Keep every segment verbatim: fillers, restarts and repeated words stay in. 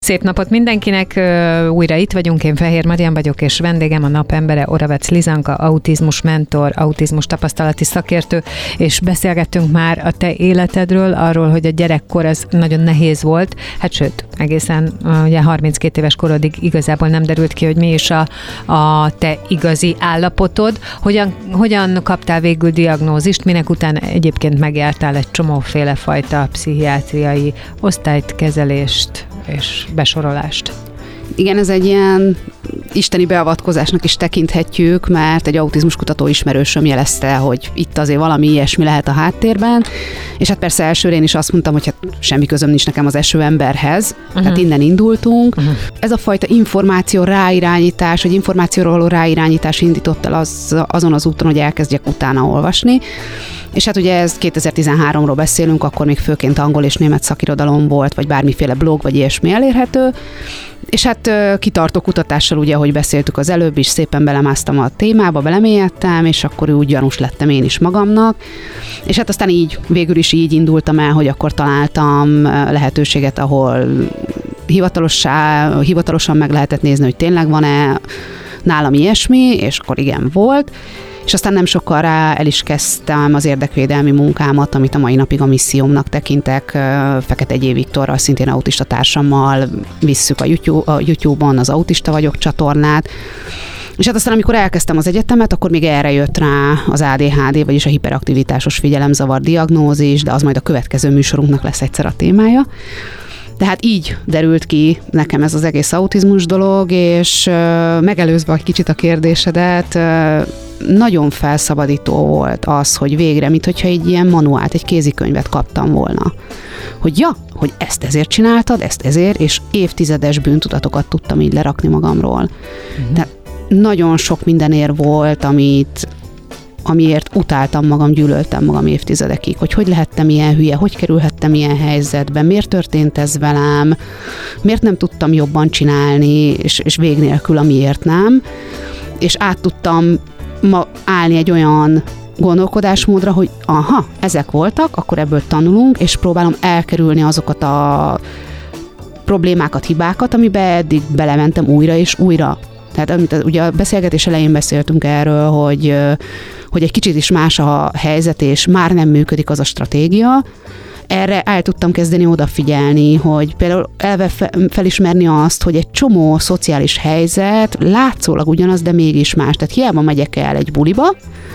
Szép napot mindenkinek, újra itt vagyunk, én Fehér Marian vagyok, és vendégem a napembere Oravec Lizanka, autizmus mentor, autizmus tapasztalati szakértő, és beszélgettünk már a te életedről, arról, hogy a gyerekkor ez nagyon nehéz volt, hát sőt, egészen ugye harminckét éves korodig igazából nem derült ki, hogy mi is a, a te igazi állapotod, hogyan, hogyan kaptál végül diagnózist, minek után egyébként megjártál egy csomóféle fajta pszichiátriai osztályt, kezelést és besorolást. Igen, ez egy ilyen isteni beavatkozásnak is tekinthetjük, mert egy autizmus kutató ismerősöm jelezte, hogy itt azért valami ilyesmi lehet a háttérben, és hát persze elsőre én is azt mondtam, hogy hát semmi közöm nincs nekem az esőemberhez, uh-huh. tehát innen indultunk. Uh-huh. Ez a fajta információ ráirányítás, vagy információról való ráirányítás indított el az, azon az úton, hogy elkezdjek utána olvasni. És hát ugye ez kétezer-tizenháromról beszélünk, akkor még főként angol és német szakirodalom volt, vagy bármiféle blog, vagy ilyesmi elérhető. És hát kitartó kutatással, ugye, ahogy beszéltük az előbb is, szépen belemásztam a témába, belemélyedtem, és akkor úgy gyanús lettem én is magamnak. És hát aztán így, végül is így indultam el, hogy akkor találtam lehetőséget, ahol hivatalossá, hivatalosan meg lehetett nézni, hogy tényleg van-e nálam ilyesmi, és akkor igen, volt. És aztán nem sokkal rá el is kezdtem az érdekvédelmi munkámat, amit a mai napig a missziómnak tekintek. Fekete Gyé Viktorral, szintén autista társammal visszük a YouTube, a YouTube-on az Autista Vagyok csatornát. És hát aztán, amikor elkezdtem az egyetemet, akkor még erre jött rá az á dé há dé, vagyis a hiperaktivitásos figyelemzavar diagnózis, de az majd a következő műsorunknak lesz egyszer a témája. Tehát így derült ki nekem ez az egész autizmus dolog, és megelőzve egy kicsit a kérdésedet, nagyon felszabadító volt az, hogy végre, mint hogyha egy ilyen manuált, egy kézikönyvet kaptam volna. Hogy ja, hogy ezt ezért csináltad, ezt ezért, és évtizedes bűntudatokat tudtam így lerakni magamról. Uh-huh. Tehát nagyon sok mindenért volt, amit amiért utáltam magam, gyűlöltem magam évtizedekig, hogy hogy lehettem ilyen hülye, hogy kerülhettem ilyen helyzetbe, miért történt ez velem, miért nem tudtam jobban csinálni, és, és vég nélkül, amiért nem, és át tudtam ma állni egy olyan gondolkodásmódra, hogy aha, ezek voltak, akkor ebből tanulunk, és próbálom elkerülni azokat a problémákat, hibákat, amiben eddig belementem újra és újra. Tehát amit ugye a beszélgetés elején beszéltünk erről, hogy, hogy egy kicsit is más a helyzet, és már nem működik az a stratégia. Erre el tudtam kezdeni odafigyelni, hogy például elve felismerni azt, hogy egy csomó szociális helyzet látszólag ugyanaz, de mégis más. Tehát hiába megyek el egy buliba,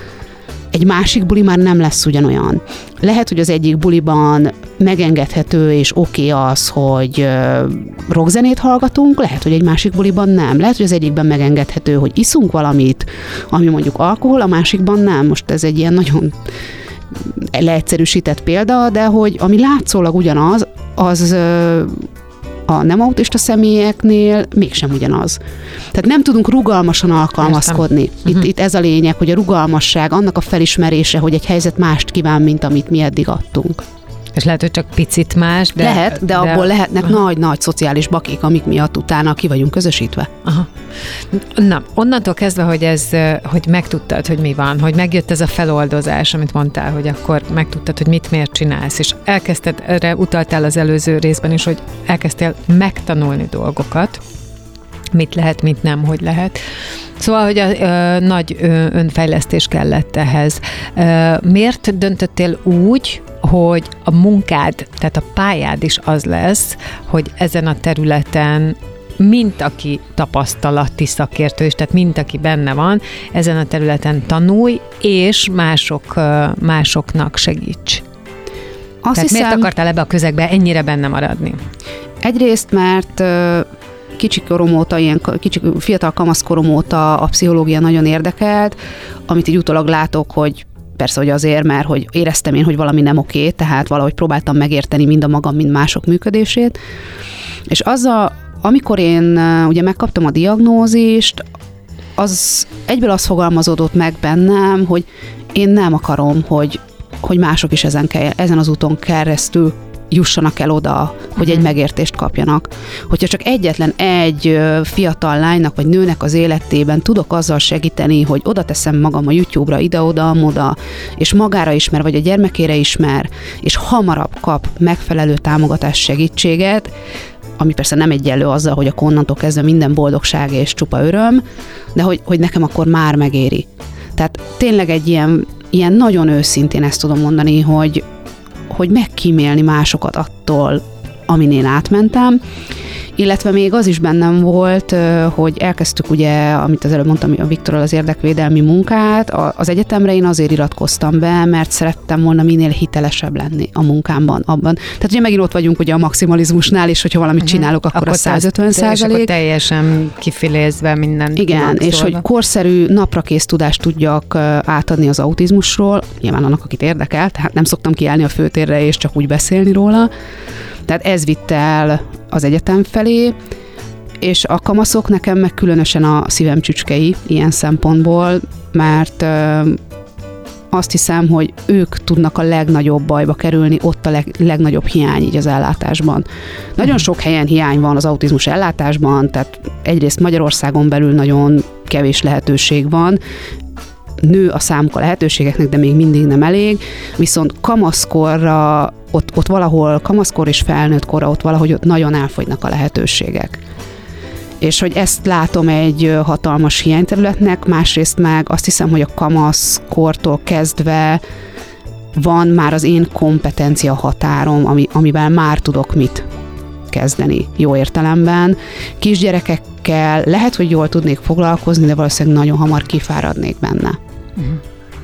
egy másik buli már nem lesz ugyanolyan. Lehet, hogy az egyik buliban megengedhető és oké okay az, hogy rockzenét hallgatunk, lehet, hogy egy másik buliban nem. Lehet, hogy az egyikben megengedhető, hogy iszunk valamit, ami mondjuk alkohol, a másikban nem. Most ez egy ilyen nagyon leegyszerűsített példa, de hogy ami látszólag ugyanaz, az a nem autista személyeknél mégsem ugyanaz. Tehát nem tudunk rugalmasan alkalmazkodni. Itt, uh-huh. itt ez a lényeg, hogy a rugalmasság, annak a felismerése, hogy egy helyzet mást kíván, mint amit mi eddig adtunk. És lehet, hogy csak picit más, de... Lehet, de, de abból lehetnek nagy-nagy szociális bakik, amik miatt utána ki vagyunk közösítve. Aha. Na, onnantól kezdve, hogy ez, hogy megtudtad, hogy mi van, hogy megjött ez a feloldozás, amit mondtál, hogy akkor megtudtad, hogy mit miért csinálsz, és elkezdted, erre utaltál az előző részben is, hogy elkezdtél megtanulni dolgokat, mit lehet, mit nem, hogy lehet. Szóval, hogy a, a nagy önfejlesztés kellett ehhez. Miért döntöttél úgy, hogy a munkád, tehát a pályád is az lesz, hogy ezen a területen mint aki tapasztalati szakértő is, tehát mint aki benne van, ezen a területen tanulj, és mások, másoknak segíts. Azt tehát hiszem, miért akartál ebbe a közegbe ennyire benne maradni? Egyrészt, mert kicsi korom óta, ilyen kicsi, fiatal kamaszkorom óta a pszichológia nagyon érdekelt, amit így utólag látok, hogy persze, hogy azért, mert hogy éreztem én, hogy valami nem oké, tehát valahogy próbáltam megérteni mind a magam, mind mások működését. És azzal, amikor én ugye megkaptam a diagnózist, az egyből az fogalmazódott meg bennem, hogy én nem akarom, hogy, hogy mások is ezen, kell, ezen az úton keresztül jussanak el oda, hogy egy megértést kapjanak. Hogyha csak egyetlen egy fiatal lánynak vagy nőnek az életében tudok azzal segíteni, hogy oda teszem magam a YouTube-ra, ide-oda, oda, és magára ismer, vagy a gyermekére ismer, és hamarabb kap megfelelő támogatás, segítséget, ami persze nem egyenlő azzal, hogy akkor onnantól kezdve minden boldogság és csupa öröm, de hogy, hogy nekem akkor már megéri. Tehát tényleg egy ilyen, ilyen nagyon őszintén ezt tudom mondani, hogy, hogy megkímélni másokat attól, amin én átmentem, illetve még az is bennem volt, hogy elkezdtük ugye, amit az előbb mondtam, a Viktorral az érdekvédelmi munkát, az egyetemre én azért iratkoztam be, mert szerettem volna minél hitelesebb lenni a munkámban, abban. Tehát ugye megint ott vagyunk ugye a maximalizmusnál, és hogyha valamit csinálok, akkor, akkor a száz ötven százalék. Akkor teljesen kifilézve minden. Igen, és hogy korszerű, naprakész tudást tudjak átadni az autizmusról, nyilván annak, akit érdekel, tehát nem szoktam kiállni a főtérre és csak úgy beszélni róla. Tehát ez vitt el az egyetem felé, és a kamaszok nekem meg különösen a szívem csücskei ilyen szempontból, mert ö, azt hiszem, hogy ők tudnak a legnagyobb bajba kerülni, ott a leg, legnagyobb hiány így az ellátásban. Nagyon sok helyen hiány van az autizmus ellátásban, tehát egyrészt Magyarországon belül nagyon kevés lehetőség van, nő a számuk a lehetőségeknek, de még mindig nem elég, viszont kamaszkorra, ott, ott valahol kamaszkor és felnőtt korra, ott valahogy ott nagyon elfogynak a lehetőségek. És hogy ezt látom egy hatalmas hiányterületnek, másrészt meg azt hiszem, hogy a kamaszkortól kezdve van már az én kompetencia határom, ami, amivel már tudok mit kezdeni jó értelemben. Kisgyerekekkel lehet, hogy jól tudnék foglalkozni, de valószínűleg nagyon hamar kifáradnék benne. Uh-huh.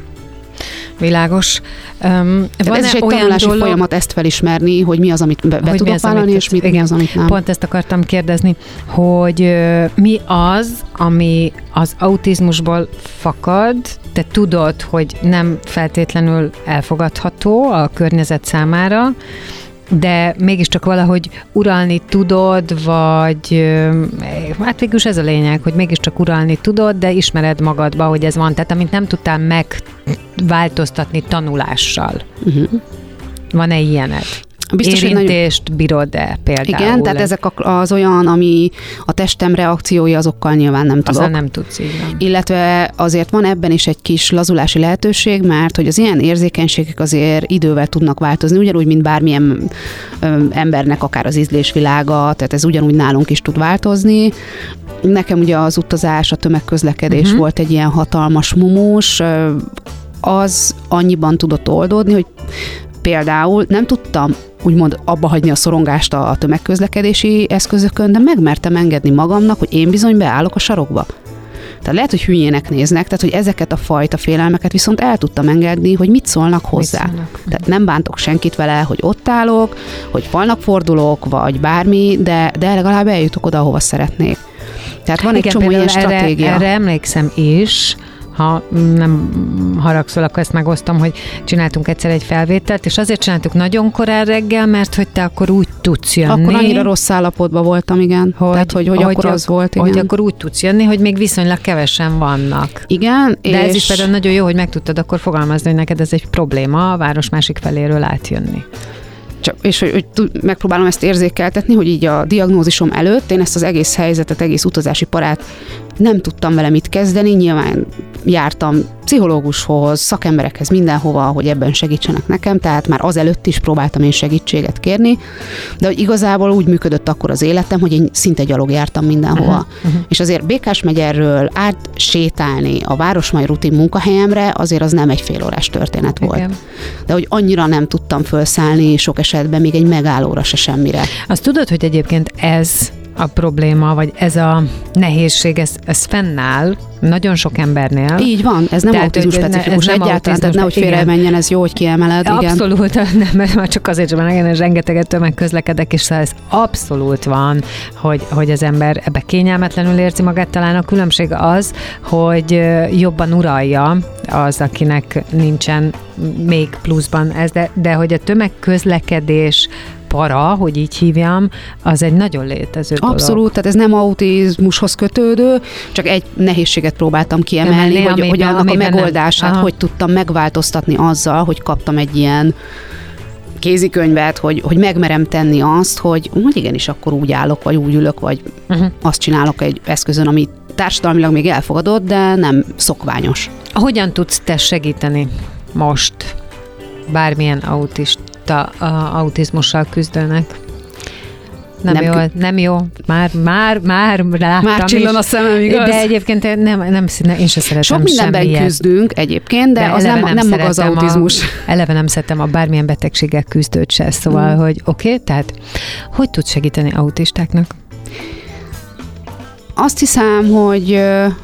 Világos. Um, ez is egy tanulási dolog, folyamat ezt felismerni, hogy mi az, amit be, be tudok az, vállalni, és mit, mi az, amit nem. Pont ezt akartam kérdezni, hogy uh, mi az, ami az autizmusból fakad, te tudod, hogy nem feltétlenül elfogadható a környezet számára, de mégiscsak valahogy uralni tudod, vagy hát végülis ez a lényeg, hogy mégiscsak uralni tudod, de ismered magadba, hogy ez van. Tehát amit nem tudtál megváltoztatni tanulással. Uh-huh. Van-e ilyened? Biztos, érintést nagyon... bírod-e például? Igen, tehát ezek az olyan, ami a testem reakciói, azokkal nyilván nem tudok. Azzal nem tudsz, így van. Illetve azért van ebben is egy kis lazulási lehetőség, mert hogy az ilyen érzékenységek azért idővel tudnak változni, ugyanúgy, mint bármilyen ö, embernek, akár az ízlésvilága, tehát ez ugyanúgy nálunk is tud változni. Nekem ugye az utazás, a tömegközlekedés uh-huh. volt egy ilyen hatalmas mumus, az annyiban tudott oldódni, hogy például nem tudtam úgymond abba hagyni a szorongást a tömegközlekedési eszközökön, de megmertem engedni magamnak, hogy én bizony beállok a sarokba. Tehát lehet, hogy hülyének néznek, tehát hogy ezeket a fajta félelmeket viszont el tudtam engedni, hogy mit szólnak hozzá. Mit szólnak? Tehát nem bántok senkit vele, hogy ott állok, hogy falnak fordulok, vagy bármi, de, de legalább eljutok oda, ahova szeretnék. Tehát van igen, egy csomó ilyen stratégia. Erre, erre emlékszem is, ha nem haragszol, akkor ezt megosztom, hogy csináltunk egyszer egy felvételt, és azért csináltuk nagyon korán reggel, mert hogy te akkor úgy tudsz jönni. Akkor annyira rossz állapotban voltam, igen. Hogy, Tehát, hogy, hogy, hogy akkor az volt, igen. Hogy akkor úgy tudsz jönni, hogy még viszonylag kevesen vannak. Igen. De és... ez is például nagyon jó, hogy meg tudtad akkor fogalmazni, hogy neked ez egy probléma a város másik feléről átjönni. Csak, és hogy, hogy megpróbálom ezt érzékeltetni, hogy így a diagnózisom előtt én ezt az egész helyzetet, egész utazási parát nem tudtam vele mit kezdeni, nyilván jártam pszichológushoz, szakemberekhez, mindenhova, hogy ebben segítsenek nekem, tehát már azelőtt is próbáltam én segítséget kérni, de hogy igazából úgy működött akkor az életem, hogy én szinte gyalog jártam mindenhova. Uh-huh, uh-huh. És azért Békásmegyerről átsétálni a városmai rutin munkahelyemre, azért az nem egy félórás történet volt. Igen. De hogy annyira nem tudtam felszállni sok esetben még egy megállóra se semmire. Azt tudod, hogy egyébként ez a probléma, vagy ez a nehézség, ez, ez fennáll nagyon sok embernél. Így van, ez nem autizmus specifikus ne, egyáltalán, tehát nehogy félre menjen, ez jó, hogy kiemeled. Abszolút, igen. Nem, mert csak azért sem, mert rengeteget tömegközlekedek, és ez abszolút van, hogy, hogy az ember ebbe kényelmetlenül érzi magát. Talán a különbség az, hogy jobban uralja az, akinek nincsen még pluszban ez, de, de hogy a tömegközlekedés para, hogy így hívjam, az egy nagyon létező dolog. Abszolút, tehát ez nem autizmushoz kötődő, csak egy nehézséget próbáltam kiemelni, Emelni, hogy, amiben, hogy annak a megoldását, nem. hogy tudtam megváltoztatni azzal, hogy kaptam egy ilyen kézikönyvet, hogy, hogy megmerem tenni azt, hogy, hogy igenis akkor úgy állok, vagy úgy ülök, vagy uh-huh. azt csinálok egy eszközön, ami társadalmilag még elfogadott, de nem szokványos. Hogyan tudsz te segíteni most bármilyen autista, autizmussal küzdőnek? Nem, nem jó, kü- nem jó. Már, már, már láttam Már csillan a szemem, igaz? De egyébként nem, nem, nem én sem szeretem Sok mindenben semmilyet. küzdünk egyébként, de, de az nem, nem, nem maga az autizmus. A, eleve nem szeretem a bármilyen betegséggel küzdőt se, szóval, mm. hogy oké, okay, tehát hogy tud segíteni autistáknak? Azt hiszem, hogy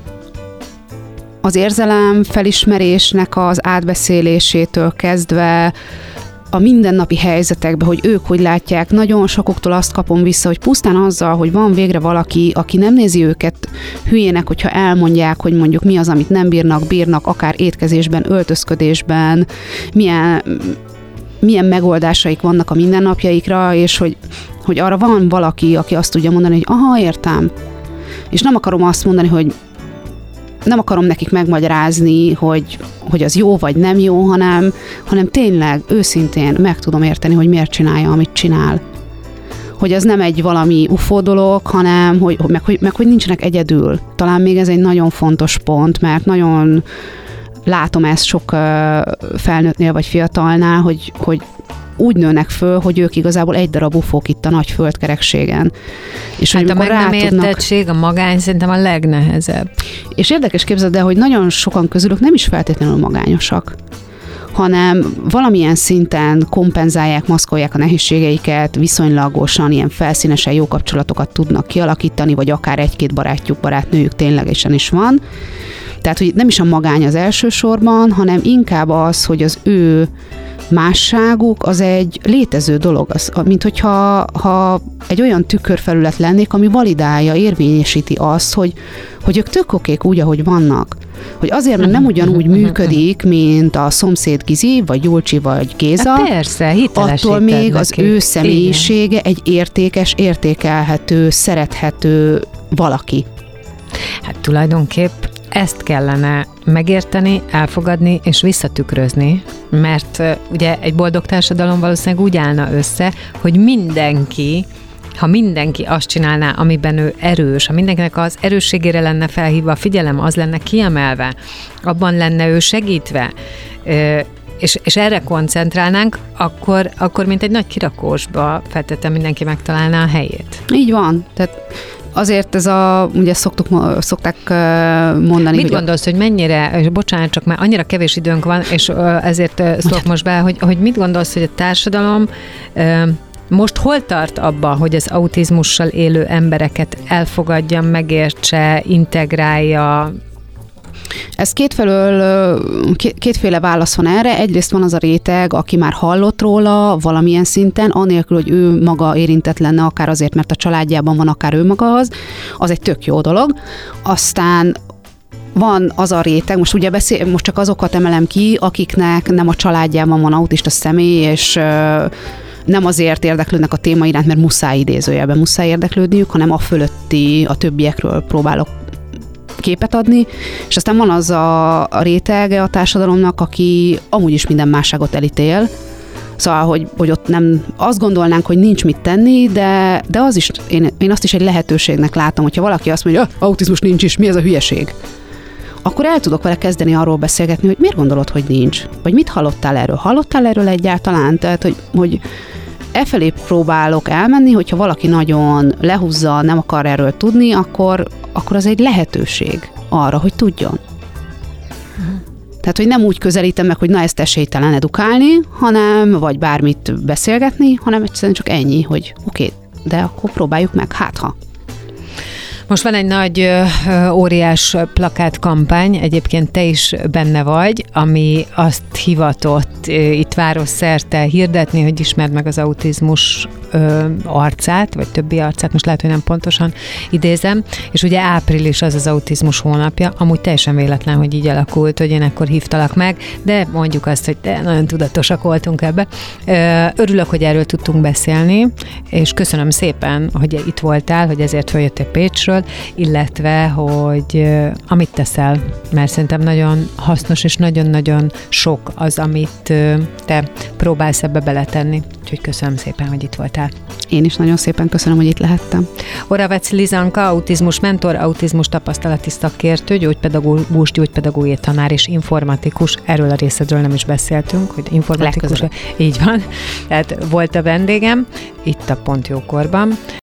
az érzelem felismerésnek az átbeszélésétől kezdve a mindennapi helyzetekben, hogy ők hogy látják, nagyon sokuktól azt kapom vissza, hogy pusztán azzal, hogy van végre valaki, aki nem nézi őket hülyének, hogyha elmondják, hogy mondjuk mi az, amit nem bírnak, bírnak, akár étkezésben, öltözködésben, milyen, milyen megoldásaik vannak a mindennapjaikra, és hogy, hogy arra van valaki, aki azt tudja mondani, hogy aha, értem. És nem akarom azt mondani, hogy nem akarom nekik megmagyarázni, hogy, hogy az jó vagy nem jó, hanem, hanem tényleg őszintén meg tudom érteni, hogy miért csinálja, amit csinál. Hogy ez nem egy valami ufó dolog, hanem hogy, meg, hogy, meg hogy nincsenek egyedül. Talán még ez egy nagyon fontos pont, mert nagyon látom ezt sok felnőttnél vagy fiatalnál, hogy, hogy úgy nőnek föl, hogy ők igazából egy darab ufók itt a nagy földkerekségen. És hát a meg nem értettség, a magány szerintem a legnehezebb. És érdekes képzeld el, hogy nagyon sokan közülük nem is feltétlenül magányosak, hanem valamilyen szinten kompenzálják, maszkolják a nehézségeiket, viszonylagosan ilyen felszínesen jó kapcsolatokat tudnak kialakítani, vagy akár egy-két barátjuk, barátnőjük ténylegesen is van. Tehát, hogy nem is a magány az elsősorban, hanem inkább az, hogy az ő másságuk az egy létező dolog, az, mint hogyha ha egy olyan tükörfelület lennék, ami validálja, érvényesíti azt, hogy, hogy ők tök okék úgy, ahogy vannak. Hogy azért, mert nem ugyanúgy működik, mint a szomszéd Gizi, vagy Julcsi, vagy Géza. Hát persze, attól még az ő személyisége egy értékes, értékelhető, szerethető valaki. Hát tulajdonképp ezt kellene megérteni, elfogadni és visszatükrözni, mert uh, ugye egy boldog társadalom valószínűleg úgy állna össze, hogy mindenki, ha mindenki azt csinálná, amiben ő erős, ha mindenkinek az erősségére lenne felhívva a figyelem, az lenne kiemelve, abban lenne ő segítve, uh, és, és erre koncentrálnánk, akkor, akkor mint egy nagy kirakósba feltétlenül mindenki megtalálná a helyét. Így van, tehát azért ez a, ugye szoktuk, szokták mondani. Mit hogy gondolsz, a... hogy mennyire, és bocsánat, csak már annyira kevés időnk van, és ezért szólok most be, hogy, hogy mit gondolsz, hogy a társadalom most hol tart abba, hogy az autizmussal élő embereket elfogadja, megértse, integrálja? Ez kétfelől, kétféle válasz van erre. Egyrészt van az a réteg, aki már hallott róla valamilyen szinten, anélkül, hogy ő maga érintett lenne, akár azért, mert a családjában van, akár ő maga az. Az egy tök jó dolog. Aztán van az a réteg, most ugye beszél, most csak azokat emelem ki, akiknek nem a családjában van autista személy, és nem azért érdeklődnek a téma iránt, mert muszáj idézőjelben muszáj érdeklődniük, hanem a fölötti, a többiekről próbálok képet adni, és aztán van az a, a rétege a társadalomnak, aki amúgy is minden másságot elítél, szóval, hogy, hogy ott nem, azt gondolnánk, hogy nincs mit tenni, de, de az is, én, én azt is egy lehetőségnek látom, hogyha valaki azt mondja, hogy autizmus nincs is, mi ez a hülyeség? Akkor el tudok vele kezdeni arról beszélgetni, hogy miért gondolod, hogy nincs? Vagy mit hallottál erről? Hallottál erről egyáltalán? Tehát, hogy, hogy e felé próbálok elmenni, hogyha valaki nagyon lehúzza, nem akar erről tudni, akkor, akkor az egy lehetőség arra, hogy tudjon. Uh-huh. Tehát, hogy nem úgy közelítem meg, hogy na ezt esélytelen edukálni, hanem, vagy bármit beszélgetni, hanem egyszerűen csak ennyi, hogy oké, okay, de akkor próbáljuk meg, hát ha. Most van egy nagy, óriás plakátkampány, egyébként te is benne vagy, ami azt hivatott itt városszerte hirdetni, hogy ismerd meg az autizmus arcát, vagy többi arcát, most lehet, hogy nem pontosan idézem, és ugye április az az autizmus hónapja, amúgy teljesen véletlen, hogy így alakult, hogy én ekkor hívtalak meg, de mondjuk azt, hogy de nagyon tudatosak voltunk ebbe. Örülök, hogy erről tudtunk beszélni, és köszönöm szépen, hogy itt voltál, hogy ezért följöttél Pécsről, illetve, hogy amit teszel, mert szerintem nagyon hasznos és nagyon-nagyon sok az, amit te próbálsz ebbe beletenni. Úgyhogy köszönöm szépen, hogy itt voltál. Én is nagyon szépen köszönöm, hogy itt lehettem. Oravec Lizanka, autizmus mentor, autizmus tapasztalati szakértő, gyógypedagógus, gyógypedagógiai tanár és informatikus. Erről a részedről nem is beszéltünk, hogy informatikus. Így van. Tehát volt a vendégem itt a Pont Jókorban.